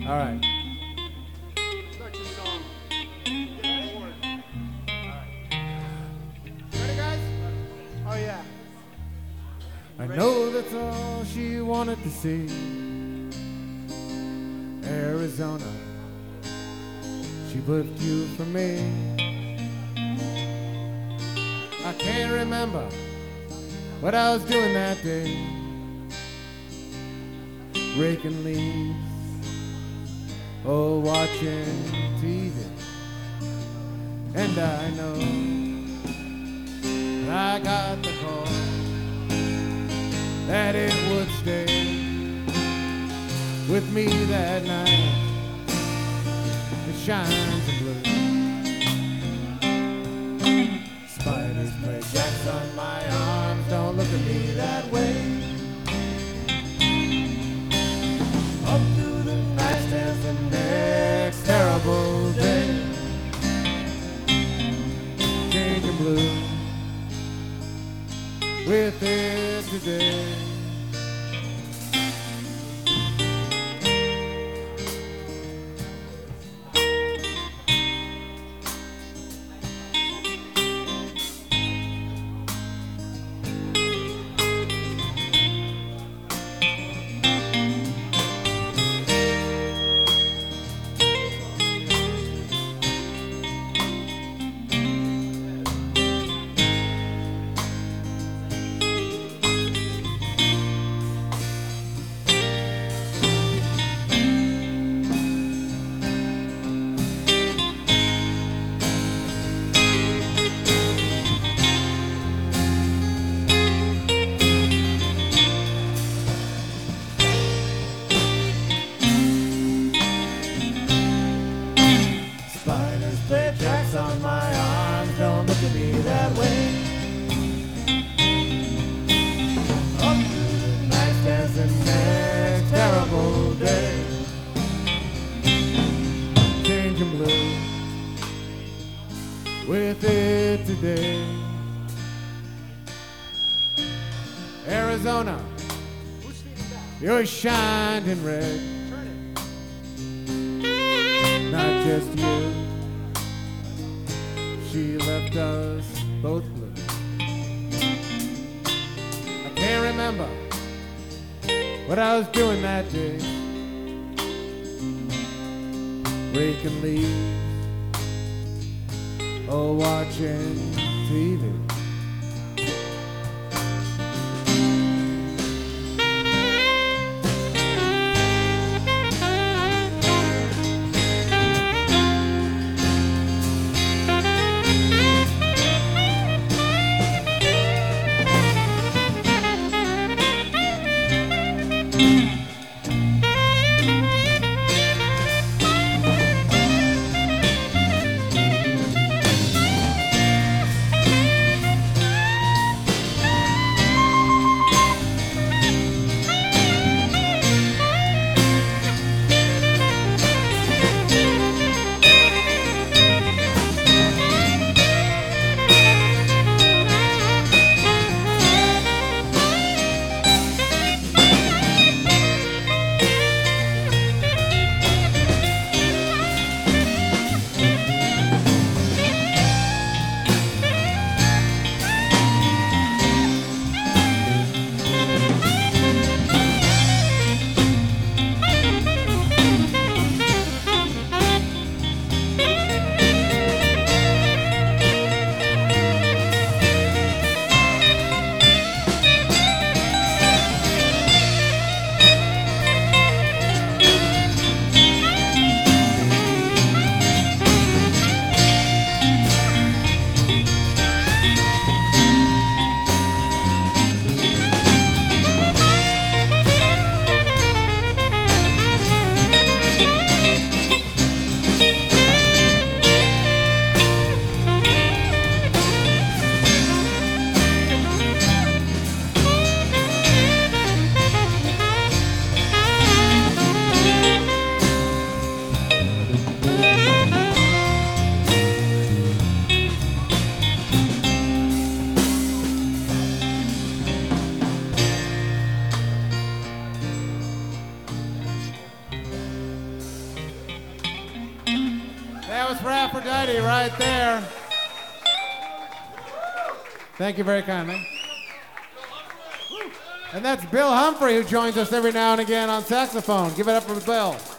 All right. Start your song. Get forward. All right. Ready, guys? Oh, yeah. I know that's all she wanted to see. Arizona, she put you for me. I can't remember what I was doing that day. Raking leaves, oh, watching TV. And I know I got the call that it would stay with me that night. It shines in blue. Spiders play jacks on my arms. Don't look at me that way. Up through the night stands the next terrible day. Changing blue with it today. On my arms, don't look at me that way. Up through the night stands the next terrible day. Changing blue with it today. Arizona, you're shining red. Not just you. She left us both blue. I can't remember what I was doing that day. Raking leaves, oh, watching TV. That was for Aphrodite right there. Thank you very kindly. And that's Bill Humphrey, who joins us every now and again on saxophone. Give it up for Bill.